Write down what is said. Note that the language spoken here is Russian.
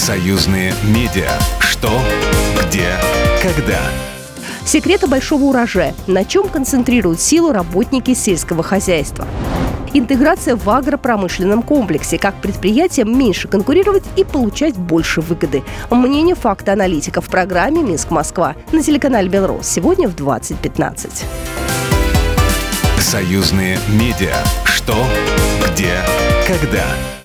Союзные медиа. Что, где, когда. Секреты большого урожая. На чем концентрируют силу работники сельского хозяйства. Интеграция в агропромышленном комплексе. Как предприятиям меньше конкурировать и получать больше выгоды. Мнение факта-аналитиков в программе «Минск-Москва» на телеканале «Белрос» сегодня в 20:15. Союзные медиа. Что, где, когда.